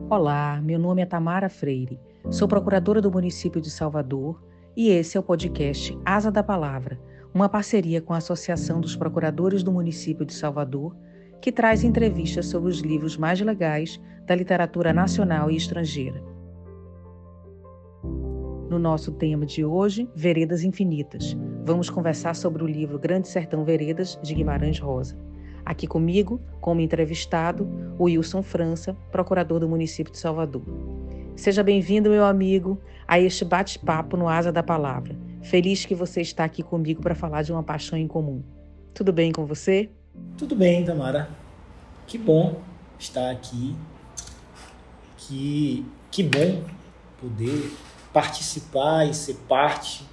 Olá, meu nome é Tamara Freire, sou procuradora do município de Salvador e esse é o podcast Asa da Palavra, uma parceria com a Associação dos Procuradores do Município de Salvador, que traz entrevistas sobre os livros mais legais da literatura nacional e estrangeira. No nosso tema de hoje, Veredas Infinitas, vamos conversar sobre o livro Grande Sertão Veredas, de Guimarães Rosa. Aqui comigo, como entrevistado, o Wilson França, procurador do município de Salvador. Seja bem-vindo, meu amigo, a este bate-papo no Asa da Palavra. Feliz que você está aqui comigo para falar de uma paixão em comum. Tudo bem com você? Tudo bem, Tamara. Que bom estar aqui. Que bom poder participar e ser parte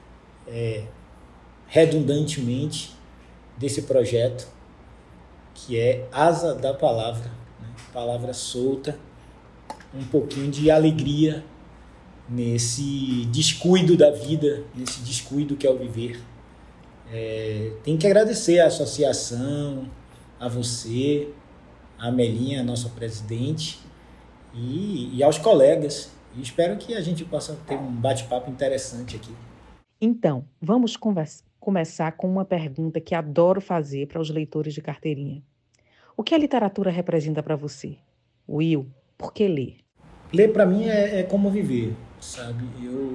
redundantemente desse projeto que é Asa da Palavra, né? Palavra solta, um pouquinho de alegria nesse descuido da vida, nesse descuido que é o viver. Tem que agradecer à associação, a você, a Melinha, nossa presidente, e aos colegas. E espero que a gente possa ter um bate-papo interessante aqui. Então, vamos começar com uma pergunta que adoro fazer para os leitores de carteirinha. O que a literatura representa para você? Will, por que ler? Ler para mim é como viver, sabe? Eu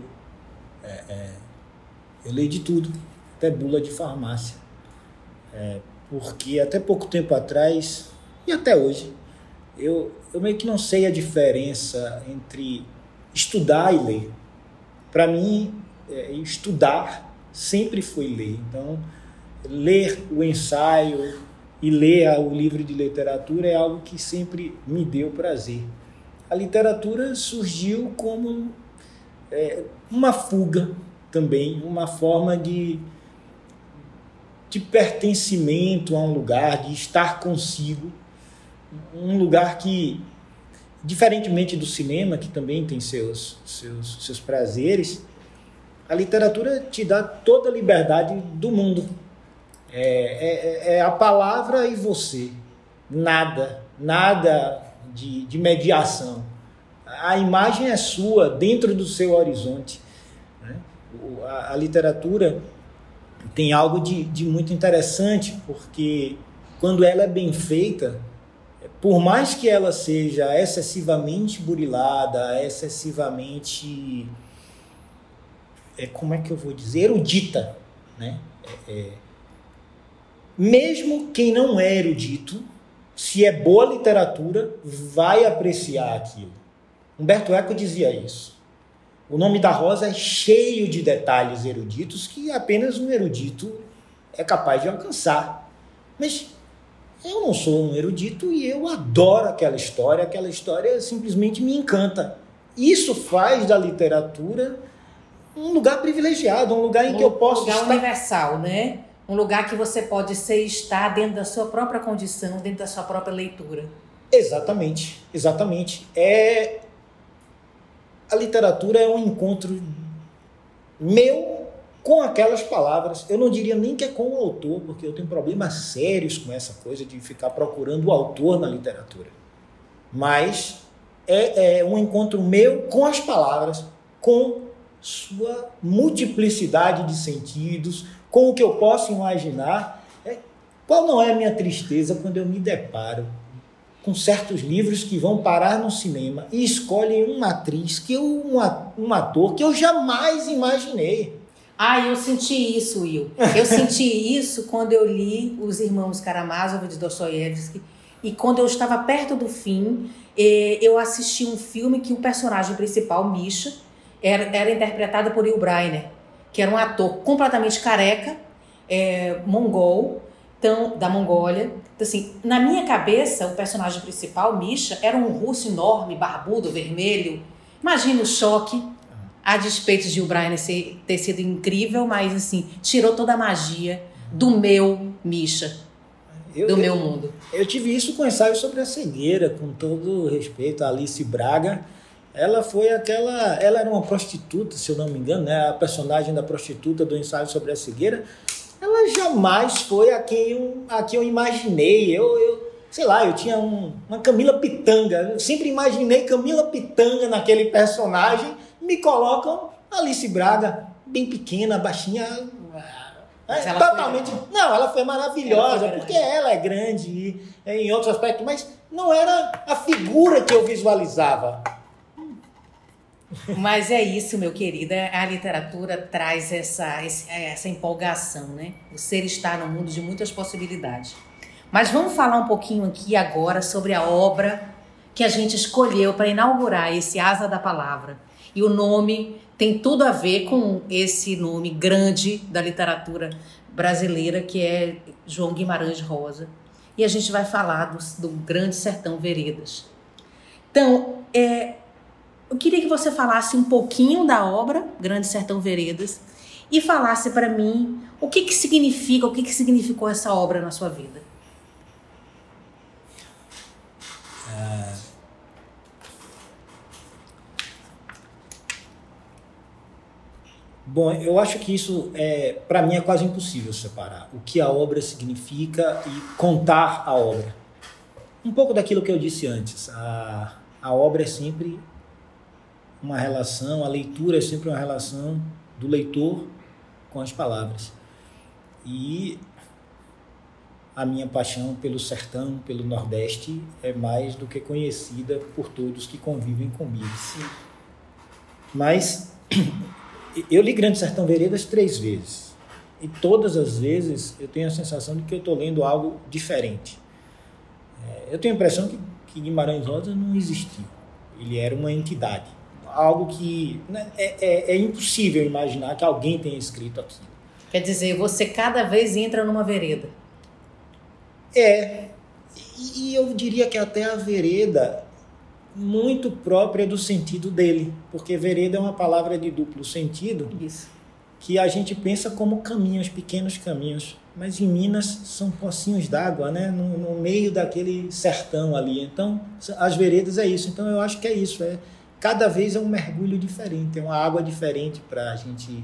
leio de tudo, até bula de farmácia. Porque até pouco tempo atrás, e até hoje, eu meio que não sei a diferença entre estudar e ler. Para mim, estudar sempre foi ler. Então, ler o ensaio e ler o livro de literatura é algo que sempre me deu prazer. A literatura surgiu como uma fuga também, uma forma de pertencimento a um lugar, de estar consigo, um lugar que, diferentemente do cinema, que também tem seus prazeres, a literatura te dá toda a liberdade do mundo. É a palavra e você. Nada de mediação. A imagem é sua, dentro do seu horizonte. Né? A literatura tem algo de muito interessante, porque quando ela é bem feita, por mais que ela seja excessivamente burilada, excessivamente, como é que eu vou dizer, erudita, né? Mesmo quem não é erudito, se é boa literatura, vai apreciar aquilo. Humberto Eco dizia isso. O Nome da Rosa é cheio de detalhes eruditos que apenas um erudito é capaz de alcançar. Mas eu não sou um erudito e eu adoro aquela história simplesmente me encanta. Isso faz da literatura um lugar privilegiado, um lugar em que eu posso estar... Um lugar universal, né? Um lugar que você pode estar dentro da sua própria condição, dentro da sua própria leitura. Exatamente. A literatura é um encontro meu com aquelas palavras. Eu não diria nem que é com o autor, porque eu tenho problemas sérios com essa coisa de ficar procurando o autor na literatura. Mas é um encontro meu com as palavras, com sua multiplicidade de sentidos, com o que eu posso imaginar. Qual não é a minha tristeza quando eu me deparo com certos livros que vão parar no cinema e escolhem uma atriz, um ator que eu jamais imaginei. Eu senti isso, Will. Eu senti isso quando eu li Os Irmãos Karamazov, de Dostoiévski, e quando eu estava perto do fim, eu assisti um filme que o personagem principal, Misha, era interpretado por Yul Brynner, que era um ator completamente careca, mongol, da Mongólia. Então, assim, na minha cabeça, o personagem principal, Misha, era um russo enorme, barbudo, vermelho. Imagina o choque, a despeito de Yul Brynner ter sido incrível, mas assim, tirou toda a magia do meu Misha, do meu mundo. Eu tive isso com o ensaio sobre a cegueira, com todo respeito a Alice Braga. Ela era uma prostituta, se eu não me engano, né? A personagem da prostituta do ensaio sobre a cegueira. Ela jamais foi a quem eu imaginei. sei lá, eu tinha uma Camila Pitanga. Eu sempre imaginei Camila Pitanga naquele personagem. Me colocam Alice Braga, bem pequena, baixinha. Totalmente. Não, ela foi maravilhosa, porque ela é grande em outros aspectos, mas não era a figura que eu visualizava. Mas é isso, meu querido. A literatura traz essa empolgação, né? O ser está no mundo de muitas possibilidades. Mas vamos falar um pouquinho aqui agora sobre a obra que a gente escolheu para inaugurar esse Asa da Palavra. E o nome tem tudo a ver com esse nome grande da literatura brasileira, que é João Guimarães Rosa. E a gente vai falar do Grande Sertão Veredas. Então, eu queria que você falasse um pouquinho da obra Grande Sertão Veredas e falasse para mim o que significou essa obra na sua vida. Bom, eu acho que isso, para mim, é quase impossível separar o que a obra significa e contar a obra. Um pouco daquilo que eu disse antes, a obra é sempre uma relação, a leitura é sempre uma relação do leitor com as palavras. E a minha paixão pelo sertão, pelo Nordeste, é mais do que conhecida por todos que convivem comigo. Sim. Mas eu li Grande Sertão Veredas 3 vezes. E todas as vezes eu tenho a sensação de que eu estou lendo algo diferente. Eu tenho a impressão que Guimarães Rosa não existiu. Ele era uma entidade. Algo que é impossível imaginar que alguém tenha escrito aquilo. Quer dizer, você cada vez entra numa vereda. E eu diria que até a vereda muito própria do sentido dele, porque vereda é uma palavra de duplo sentido. Isso. Que a gente pensa como caminhos, pequenos caminhos, mas em Minas são pocinhos d'água, né? No meio daquele sertão ali. Então, as veredas é isso. Então, eu acho que é isso. Cada vez é um mergulho diferente, é uma água diferente para a gente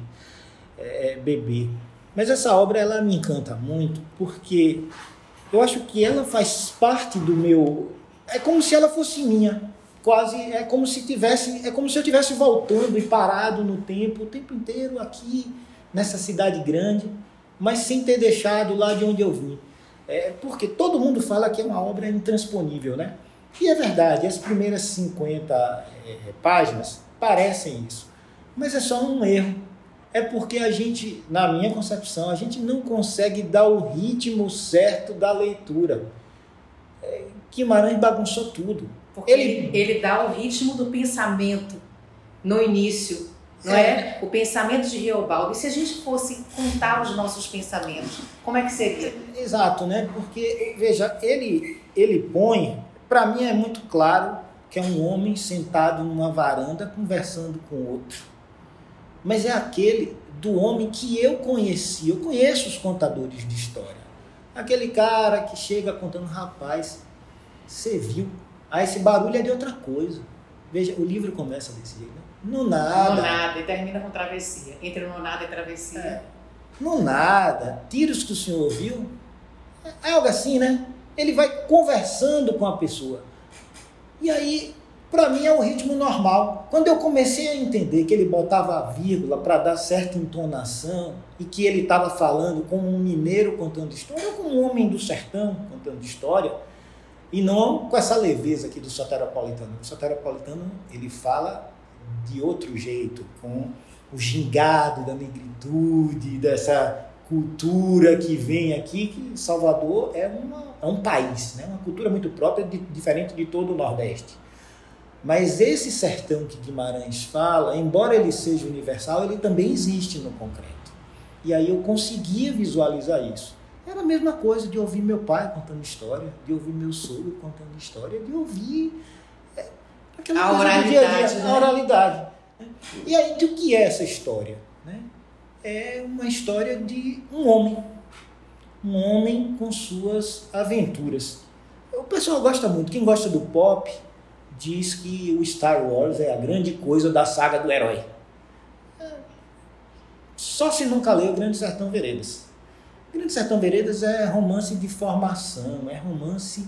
beber. Mas essa obra, ela me encanta muito, porque eu acho que ela faz parte do meu... É como se ela fosse minha. Quase é como se eu estivesse voltando e parado no tempo, o tempo inteiro aqui, nessa cidade grande, mas sem ter deixado lá de onde eu vim. Porque todo mundo fala que é uma obra intransponível, né? E é verdade, as primeiras 50 páginas parecem isso. Mas é só um erro. É porque a gente, na minha concepção, a gente não consegue dar o ritmo certo da leitura. Guimarães bagunçou tudo. Porque ele dá o ritmo do pensamento no início, não é? O pensamento de Riobaldo. E se a gente fosse contar os nossos pensamentos, como é que seria? Exato, né? Porque, veja, ele põe, para mim é muito claro que é um homem sentado numa varanda conversando com outro. Mas é aquele do homem que eu conheci. Eu conheço os contadores de história. Aquele cara que chega contando, rapaz, você viu? Esse barulho é de outra coisa. Veja, o livro começa desse jeito, né? No nada. No nada, e termina com travessia. Entre no nada e travessia. No nada. Tiros que o senhor ouviu. É algo assim, né? Ele vai conversando com a pessoa. E aí, para mim, é um ritmo normal. Quando eu comecei a entender que ele botava a vírgula para dar certa entonação e que ele estava falando como um mineiro contando história ou como um homem do sertão contando história, e não com essa leveza aqui do soteropolitano. O soteropolitano, ele fala de outro jeito, com o gingado da negritude, dessa cultura que vem aqui, que Salvador é um país, né? Uma cultura muito própria, diferente de todo o Nordeste. Mas esse sertão que Guimarães fala, embora ele seja universal, ele também existe no concreto. E aí eu conseguia visualizar isso. Era a mesma coisa de ouvir meu pai contando história, de ouvir meu sogro contando história, de ouvir aquela coisa do dia a dia, a oralidade. Né? E aí, do que é essa história? Né? É uma história de um homem com suas aventuras. O pessoal gosta muito, quem gosta do pop diz que o Star Wars é a grande coisa da saga do herói. Só se nunca leu Grande Sertão Veredas. Grande Sertão Veredas é romance de formação, é romance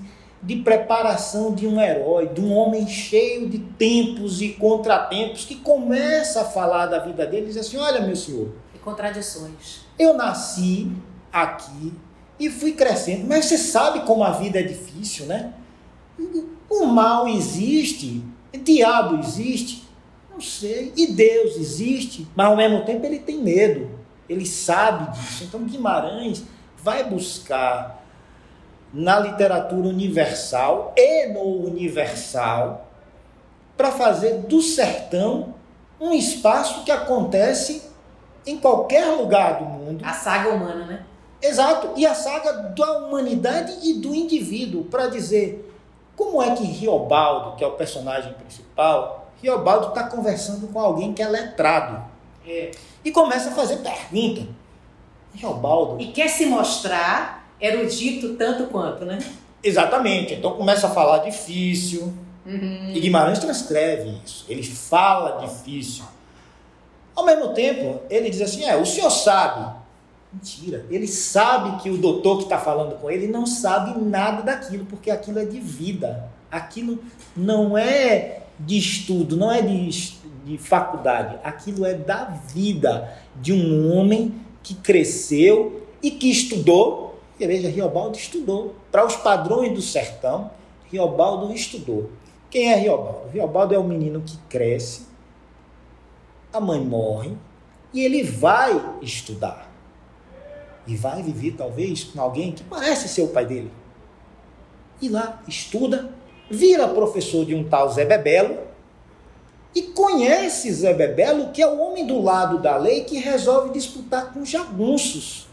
de preparação de um herói, de um homem cheio de tempos e contratempos, que começa a falar da vida dele e diz assim, olha, meu senhor, E contradições. eu nasci aqui e fui crescendo, mas você sabe como a vida é difícil, né? O mal existe, o diabo existe, não sei, e Deus existe, mas ao mesmo tempo ele tem medo, ele sabe disso. Então Guimarães vai buscar na literatura universal e no universal para fazer do sertão um espaço que acontece em qualquer lugar do mundo. A saga humana, né? Exato, e a saga da humanidade e do indivíduo, para dizer como é que Riobaldo, que é o personagem principal, Riobaldo está conversando com alguém que é letrado. E começa a fazer pergunta. Riobaldo... E quer se mostrar erudito tanto quanto, né? Exatamente, então começa a falar difícil, e Guimarães transcreve isso, ele fala difícil. Ao mesmo tempo, ele diz assim, o senhor sabe. Mentira, ele sabe que o doutor que está falando com ele não sabe nada daquilo, porque aquilo é de vida, aquilo não é de estudo, não é de faculdade, aquilo é da vida, de um homem que cresceu e que estudou. E veja, Riobaldo estudou, para os padrões do sertão, Riobaldo estudou. Quem é Riobaldo? Riobaldo é o menino que cresce, a mãe morre, e ele vai estudar. E vai viver, talvez, com alguém que parece ser o pai dele. E lá, estuda, vira professor de um tal Zé Bebelo, e conhece Zé Bebelo, que é o homem do lado da lei que resolve disputar com jagunços.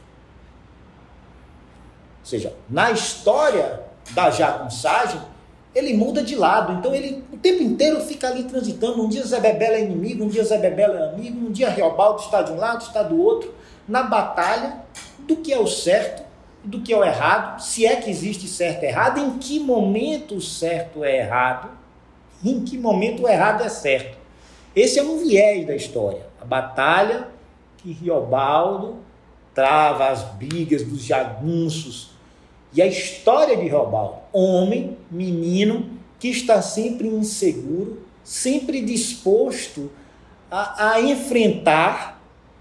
Ou seja, na história da jagunçagem, ele muda de lado. Então ele o tempo inteiro fica ali transitando. Um dia Zé Bebelo é inimigo, um dia Zé Bebelo é amigo, um dia Riobaldo está de um lado, está do outro, na batalha do que é o certo e do que é o errado, se é que existe certo e errado, em que momento o certo é errado, em que momento o errado é certo. Esse é um viés da história. A batalha que Riobaldo trava, as brigas dos jagunços. E a história de Riobaldo, homem, menino, que está sempre inseguro, sempre disposto a enfrentar,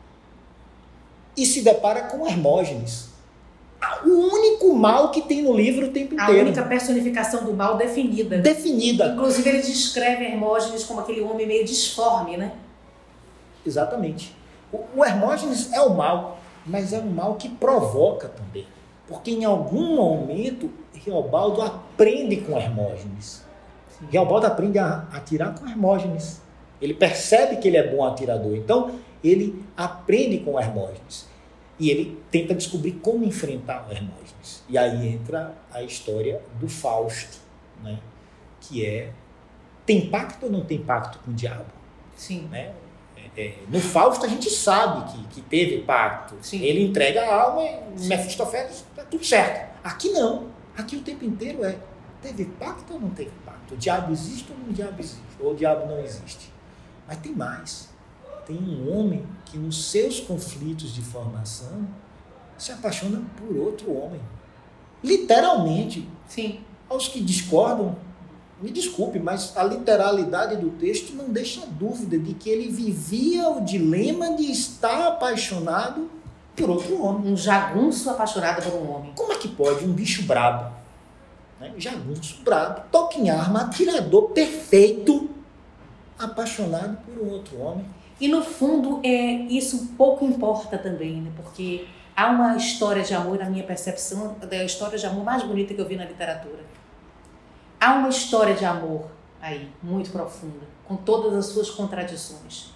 e se depara com Hermógenes. O único mal que tem no livro o tempo inteiro. A única personificação do mal definida. Definida. Inclusive ele descreve Hermógenes como aquele homem meio disforme, né? Exatamente. O Hermógenes é o mal, mas é um mal que provoca também. Porque em algum momento Riobaldo aprende com Hermógenes. Riobaldo aprende a atirar com Hermógenes. Ele percebe que ele é bom atirador. Então ele aprende com Hermógenes. E ele tenta descobrir como enfrentar o Hermógenes. E aí entra a história do Fausto, né? Que é, tem pacto ou não tem pacto com o diabo? Sim. Né? No Fausto a gente sabe que teve pacto. Sim. Ele entrega a alma e Mefistófeles, tá tudo certo. Aqui não. Aqui o tempo inteiro teve pacto ou não teve pacto? O diabo existe ou não diabo existe? Ou o diabo não existe? Mas tem mais. Tem um homem que nos seus conflitos de formação se apaixona por outro homem. Literalmente. Sim. Aos que discordam, me desculpe, mas a literalidade do texto não deixa dúvida de que ele vivia o dilema de estar apaixonado por outro homem. Um jagunço apaixonado por um homem. Como é que pode um bicho brabo, né? Jagunço brabo, toca em arma, atirador perfeito, apaixonado por um outro homem? E no fundo, isso pouco importa também, né? Porque há uma história de amor, na minha percepção, é a história de amor mais bonita que eu vi na literatura. Há uma história de amor aí, muito profunda, com todas as suas contradições.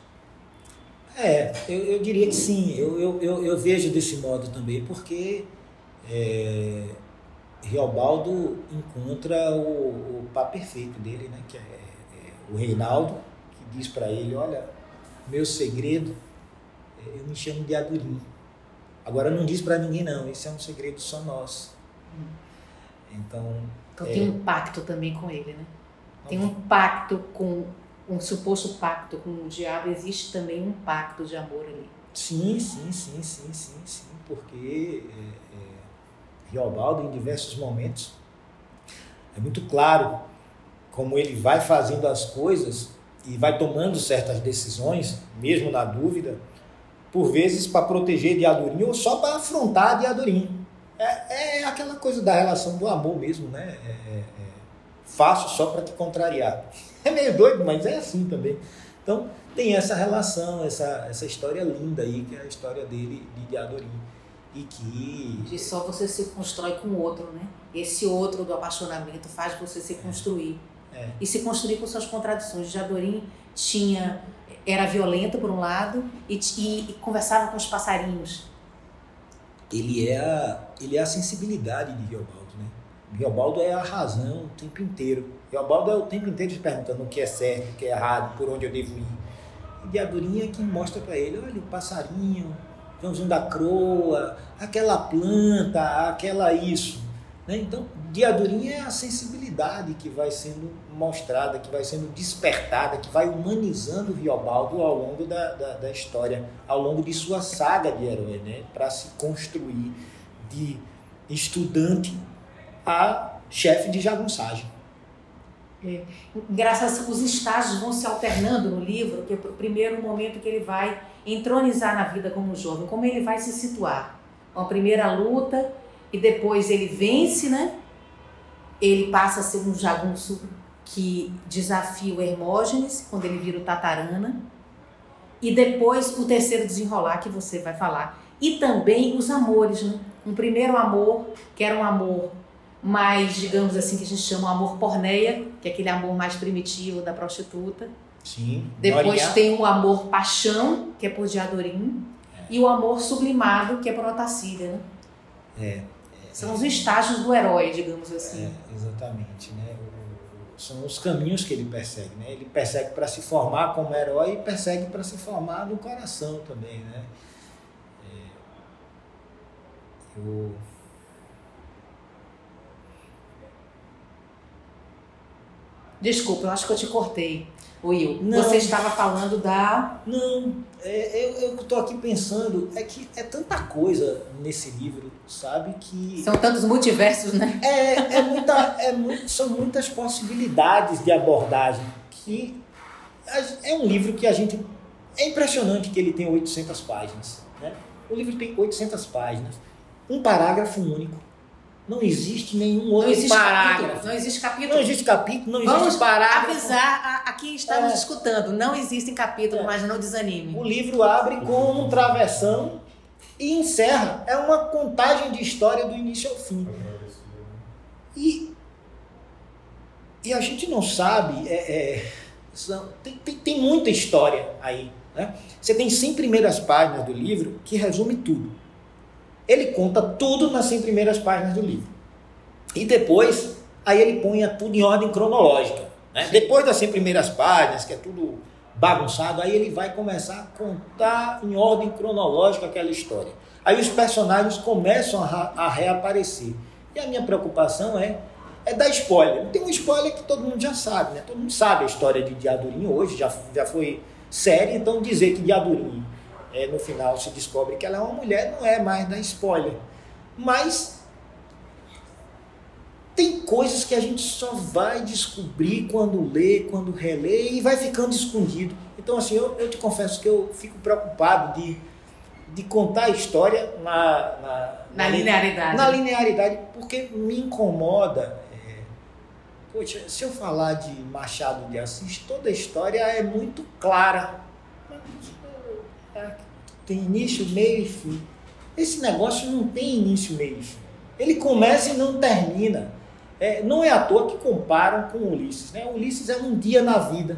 Eu diria que sim, eu vejo desse modo também, porque Riobaldo encontra o par perfeito dele, né? Que é o Reinaldo, que diz para ele, olha, meu segredo, eu me chamo de Adurim. Agora não diz para ninguém não, esse é um segredo só nosso. Então tem um pacto também com ele, né? Tem um pacto com um suposto pacto com o diabo, existe também um pacto de amor ali. Sim, porque Riobaldo, em diversos momentos, É muito claro como ele vai fazendo as coisas e vai tomando certas decisões, mesmo na dúvida, por vezes para proteger Diadorim ou só para afrontar Diadorim. É aquela coisa da relação do amor mesmo, né? Faço só para te contrariar. É meio doido, mas é assim também. Então, tem essa relação, essa história linda aí, que é a história dele, de Diadorim. E que... De só você se constrói com o outro, né? Esse outro do apaixonamento faz você se construir. E se construir com suas contradições. Diadorim era violento por um lado e conversava com os passarinhos. Ele é a sensibilidade de Riobaldo, né? Riobaldo é a razão o tempo inteiro. Riobaldo é o tempo inteiro se perguntando o que é certo, o que é errado, por onde eu devo ir. E Diadorim é quem mostra para ele, olha o passarinho, Joãozinho da Croa, aquela planta, aquela isso. Né? Então, Diadorim é a sensibilidade que vai sendo mostrada, que vai sendo despertada, que vai humanizando Riobaldo ao longo da história, ao longo de sua saga de herói, né? Para se construir de estudante a chefe de jagunçagem. Graças os estágios vão se alternando no livro, que é o primeiro momento que ele vai entronizar na vida como jovem, como ele vai se situar. A primeira luta, e depois ele vence, né? Ele passa a ser um jagunço que desafia o Hermógenes, quando ele vira o Tatarana. E depois o terceiro desenrolar, que você vai falar. E também os amores, né? Um primeiro amor, que era um amor mais, digamos assim, que a gente chama um amor porneia, que é aquele amor mais primitivo da prostituta. Sim. Depois tem o amor paixão, que é por Diadorim. E o amor sublimado, que é por Otacília, né? São os estágios do herói, digamos assim. Exatamente, né? São os caminhos que ele persegue, né? Ele persegue para se formar como herói e persegue para se formar no coração também, né? Desculpa, eu acho que eu te cortei, Will. Não. Você estava falando da... Não, eu estou aqui pensando, é que é tanta coisa nesse livro, sabe, que... São tantos multiversos, né? São muitas possibilidades de abordagem, que é um livro que a gente... É impressionante que ele tem 800 páginas, né? O livro tem 800 páginas, um parágrafo único. Não existe nenhum outro parágrafo. Não existe capítulo. Não existe capítulo, não existe parágrafo. Vamos avisar a quem está nos escutando. Não existem capítulos, mas não desanime. O livro abre com um travessão e encerra. É uma contagem de história do início ao fim. E a gente não sabe... Tem muita história aí. Né? Você tem 100 primeiras páginas do livro que resume tudo. Ele conta tudo nas 100 primeiras páginas do livro. E depois, aí ele põe tudo em ordem cronológica. Né? Depois das 100 primeiras páginas, que é tudo bagunçado, aí ele vai começar a contar em ordem cronológica aquela história. Aí os personagens começam a reaparecer. E a minha preocupação é dar spoiler. Tem um spoiler que todo mundo já sabe. Né? Todo mundo sabe a história de Diadorim hoje, já foi séria, então dizer que Diadorim... no final se descobre que ela é uma mulher, não é mais dar spoiler. Mas tem coisas que a gente só vai descobrir quando lê, quando relê, e vai ficando escondido. Então, assim, eu te confesso que eu fico preocupado de contar a história na linearidade. Na linearidade, porque me incomoda. Poxa, se eu falar de Machado de Assis, toda a história é muito clara. Tem início, meio e fim. Esse negócio não tem início, meio e fim. Ele começa e não termina. Não é à toa que comparam com Ulisses. Né? Ulisses é um dia na vida.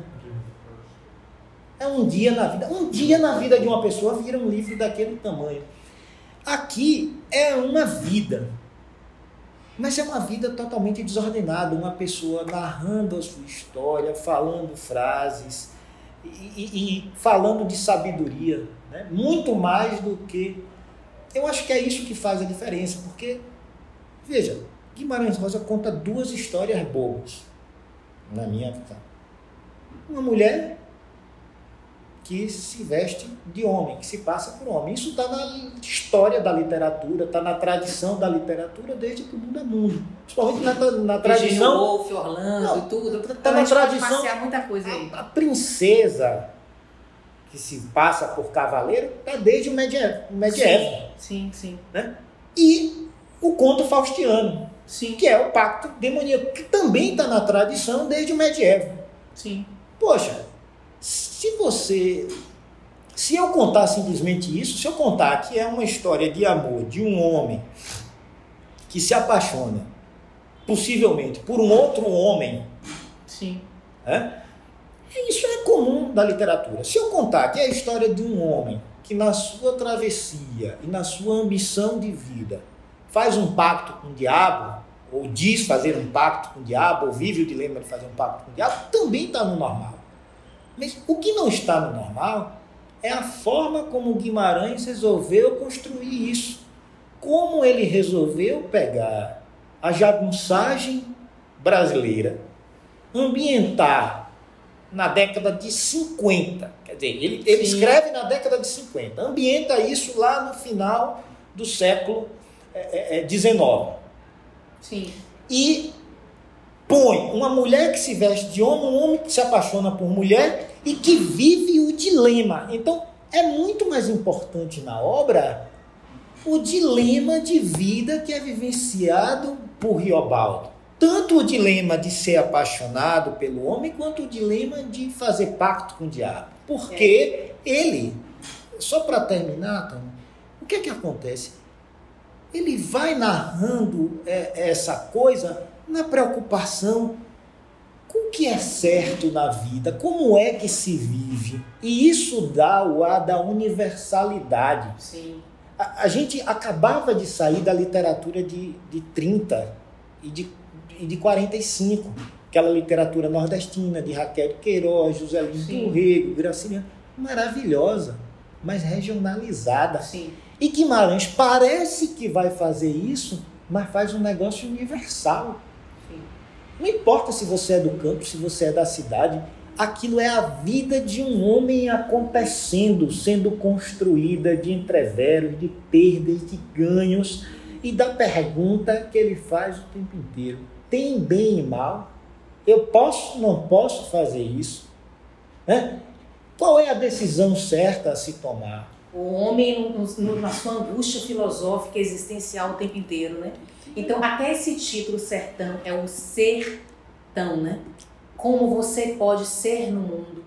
É um dia na vida. Um dia na vida de uma pessoa vira um livro daquele tamanho. Aqui é uma vida. Mas é uma vida totalmente desordenada. Uma pessoa narrando a sua história, falando frases e falando de sabedoria. Né? Muito mais do que... Eu acho que é isso que faz a diferença. Porque, veja, Guimarães Rosa conta 2 histórias bobas, na minha visão. Uma mulher que se veste de homem, que se passa por homem. Isso está na história da literatura, está na tradição da literatura desde que o mundo é mundo. Principalmente na tradição... Virginia Woolf, Orlando e tudo. Está na tradição... Pode passear muita coisa aí. A princesa que se passa por cavaleiro está desde o medievo. Sim, sim. Né? E o conto faustiano, sim, que é o pacto demoníaco, que também está na tradição desde o medievo. Sim. Poxa, se eu contar simplesmente isso, se eu contar que é uma história de amor de um homem que se apaixona, possivelmente, por um outro homem, sim, isso é comum da literatura. Se eu contar que é a história de um homem que na sua travessia e na sua ambição de vida faz um pacto com o diabo, ou diz fazer um pacto com o diabo, ou vive o dilema de fazer um pacto com o diabo, também está no normal. Mas o que não está no normal é a forma como Guimarães resolveu construir isso. Como ele resolveu pegar a jagunçagem brasileira, ambientar na década de 50. Quer dizer, ele escreve na década de 50, ambienta isso lá no final do século XIX. Sim. E põe uma mulher que se veste de homem, um homem que se apaixona por mulher e que vive o dilema. Então, é muito mais importante na obra o dilema de vida que é vivenciado por Riobaldo. Tanto o dilema de ser apaixonado pelo homem, quanto o dilema de fazer pacto com o diabo. Porque ele, só para terminar, Tânia, o que é que acontece? Ele vai narrando essa coisa na preocupação com o que é certo na vida, como é que se vive. E isso dá o ar da universalidade. Sim. A gente acabava de sair da literatura de 30 e de 45, aquela literatura nordestina de Raquel de Queiroz, Juscelino do Rego, Graciliano, maravilhosa, mas regionalizada. Sim. E Guimarães parece que vai fazer isso, mas faz um negócio universal. Sim. Não importa se você é do campo, se você é da cidade, aquilo é a vida de um homem acontecendo, sendo construída de entreveros, de perdas, de ganhos, e da pergunta que ele faz o tempo inteiro. Tem bem e mal? Eu posso, não posso fazer isso? Qual é a decisão certa a se tomar? O homem na sua angústia filosófica existencial o tempo inteiro, né? Então, até esse título Sertão é o sertão, né? Como você pode ser no mundo.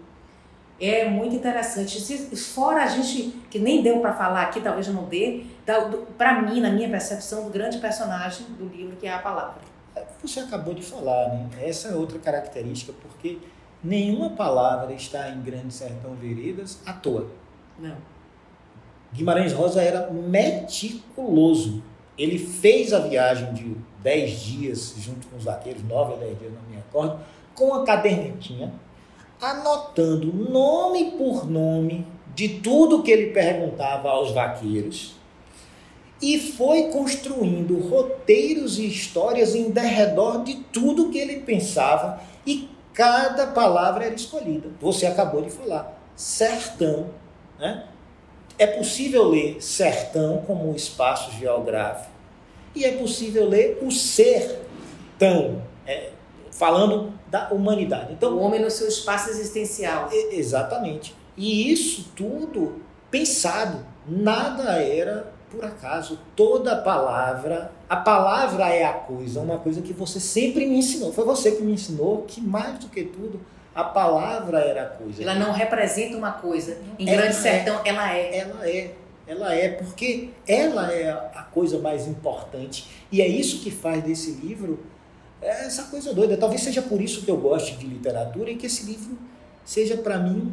É muito interessante. Fora a gente, que nem deu para falar aqui, talvez não dê, para mim, na minha percepção, o grande personagem do livro, que é a palavra. Você acabou de falar, né? Essa é outra característica, porque nenhuma palavra está em Grande Sertão Veredas à toa. Não. Guimarães Rosa era meticuloso. Ele fez a viagem de 10 dias, junto com os vaqueiros, 9 ou 10 dias, não me recordo, com a cadernetinha, anotando nome por nome de tudo que ele perguntava aos vaqueiros, e foi construindo roteiros e histórias em derredor de tudo que ele pensava, e cada palavra era escolhida. Você acabou de falar, sertão, né? É possível ler sertão como um espaço geográfico, e é possível ler o sertão, falando da humanidade. Então, o homem no seu espaço existencial. Exatamente. E isso tudo pensado, nada era por acaso. Toda palavra, a palavra é a coisa, uma coisa que você sempre me ensinou. Foi você que me ensinou que, mais do que tudo, a palavra era a coisa. Ela não representa uma coisa. Em Grande Sertão, ela é. Ela é, porque ela é a coisa mais importante. E é isso que faz desse livro essa coisa doida. Talvez seja por isso que eu gosto de literatura e que esse livro seja, para mim,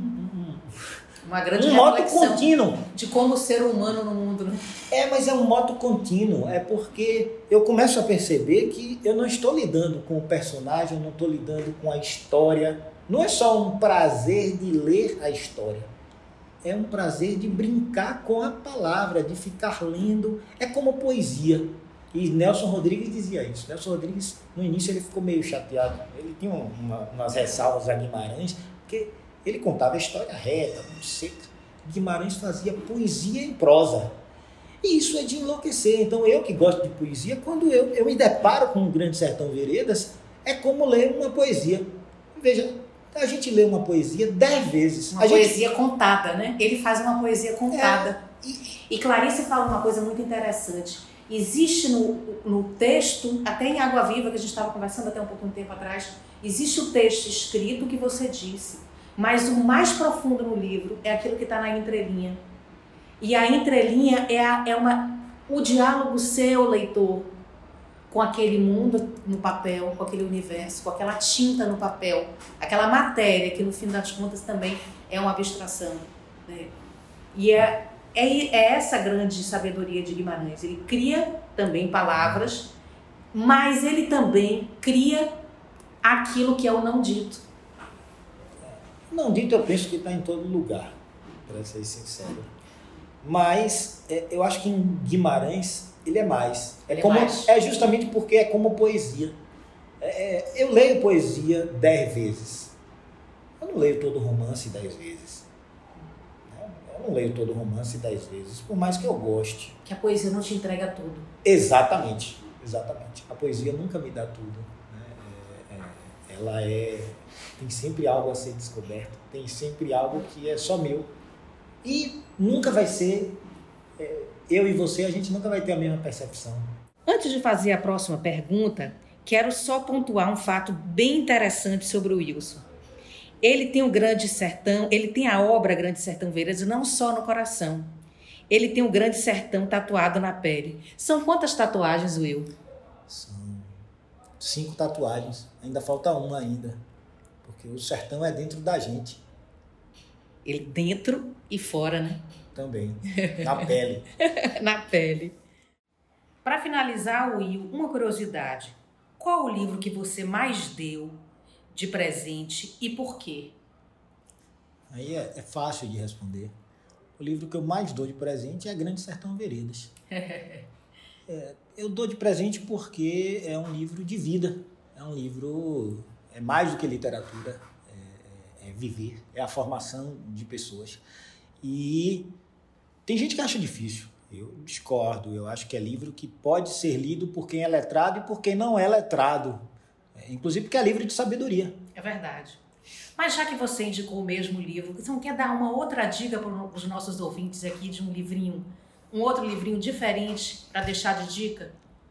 uma grande moto reflexão contínuo de como ser humano no mundo, né? Mas é um moto contínuo. É porque eu começo a perceber que eu não estou lidando com o personagem, eu não estou lidando com a história. Não é só um prazer de ler a história. É um prazer de brincar com a palavra, de ficar lendo. É como poesia. E Nelson Rodrigues dizia isso. Nelson Rodrigues, no início, ele ficou meio chateado. Ele tinha umas ressalvas a Guimarães, porque Ele contava a história reta, muito seca. Guimarães fazia poesia em prosa. E isso é de enlouquecer. Então, eu que gosto de poesia, quando eu me deparo com o Grande Sertão Veredas, é como ler uma poesia. Veja, a gente lê uma poesia 10 vezes. Uma poesia contada, né? Ele faz uma poesia contada. E Clarice fala uma coisa muito interessante. Existe no texto, até em Água Viva, que a gente estava conversando até um pouco tempo atrás, existe o texto escrito que você disse, mas o mais profundo no livro é aquilo que está na entrelinha. E a entrelinha o diálogo seu, leitor, com aquele mundo no papel, com aquele universo, com aquela tinta no papel, aquela matéria que no fim das contas também é uma abstração, né? E é essa grande sabedoria de Guimarães. Ele cria também palavras, mas ele também cria aquilo que é o não dito. O não dito eu penso que está em todo lugar, para ser sincero. Mas eu acho que em Guimarães ele é mais. É justamente porque é como poesia. Eu leio poesia 10 vezes. Eu não leio todo romance 10 vezes. Eu não leio todo romance 10 vezes, por mais que eu goste. Que a poesia não te entrega tudo. Exatamente. A poesia nunca me dá tudo. Ela tem sempre algo a ser descoberto, tem sempre algo que é só meu. E nunca vai ser, eu e você, a gente nunca vai ter a mesma percepção. Antes de fazer a próxima pergunta, quero só pontuar um fato bem interessante sobre o Wilson. Ele tem o Grande Sertão, ele tem a obra Grande Sertão Veredas não só no coração. Ele tem o Grande Sertão tatuado na pele. São quantas tatuagens, Will? São 5 tatuagens. Ainda falta uma ainda. Porque o sertão é dentro da gente. Ele dentro e fora, né? Também. Na pele. Na pele. Para finalizar, Will, uma curiosidade. Qual o livro que você mais deu de presente e por quê? Aí é fácil de responder. O livro que eu mais dou de presente é Grande Sertão Veredas. Eu dou de presente porque é um livro de vida. É um livro... É mais do que literatura. É viver. É a formação de pessoas. E tem gente que acha difícil. Eu discordo. Eu acho que é livro que pode ser lido por quem é letrado e por quem não é letrado. Inclusive porque é livro de sabedoria. É verdade. Mas já que você indicou o mesmo livro, você não quer dar uma outra dica para os nossos ouvintes aqui de um livrinho, um outro livrinho diferente para deixar de dica?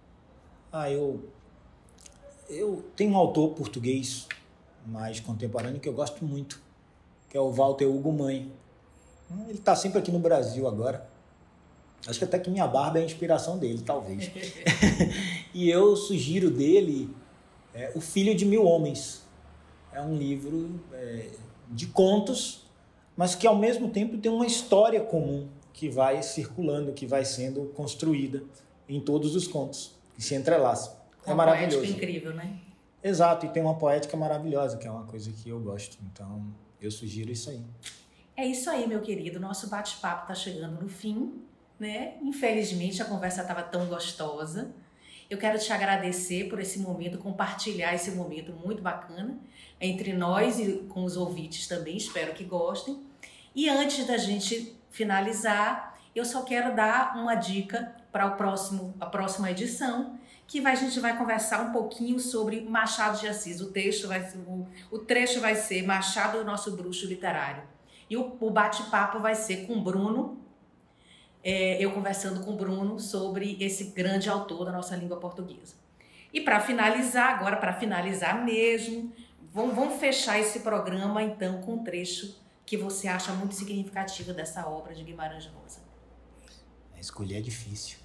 Eu tenho um autor português mais contemporâneo que eu gosto muito, que é o Walter Hugo Mãe. Ele está sempre aqui no Brasil agora. Acho que até que Minha Barba é a inspiração dele, talvez. E eu sugiro dele O Filho de Mil Homens. É um livro de contos, mas que ao mesmo tempo tem uma história comum que vai circulando, que vai sendo construída em todos os contos, que se entrelaçam. É maravilhoso. Uma poética incrível, né? Exato, e tem uma poética maravilhosa, que é uma coisa que eu gosto. Então, eu sugiro isso aí. É isso aí, meu querido. Nosso bate-papo está chegando no fim, né? Infelizmente, a conversa estava tão gostosa. Eu quero te agradecer por esse momento, compartilhar esse momento muito bacana entre nós e com os ouvintes também, espero que gostem. E antes da gente finalizar, eu só quero dar uma dica para a próxima edição, que a gente vai conversar um pouquinho sobre Machado de Assis. O trecho vai ser Machado, o nosso bruxo literário. E o bate-papo vai ser com o Bruno, eu conversando com o Bruno sobre esse grande autor da nossa língua portuguesa. E para finalizar, agora para finalizar mesmo, vamos fechar esse programa então com um trecho que você acha muito significativo dessa obra de Guimarães Rosa. Escolher é difícil.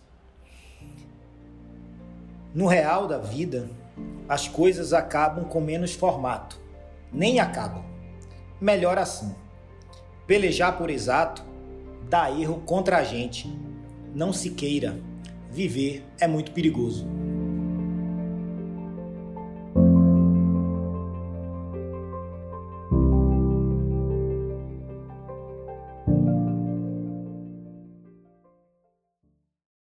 No real da vida, as coisas acabam com menos formato. Nem acabam. Melhor assim. Pelejar por exato dá erro contra a gente. Não se queira. Viver é muito perigoso.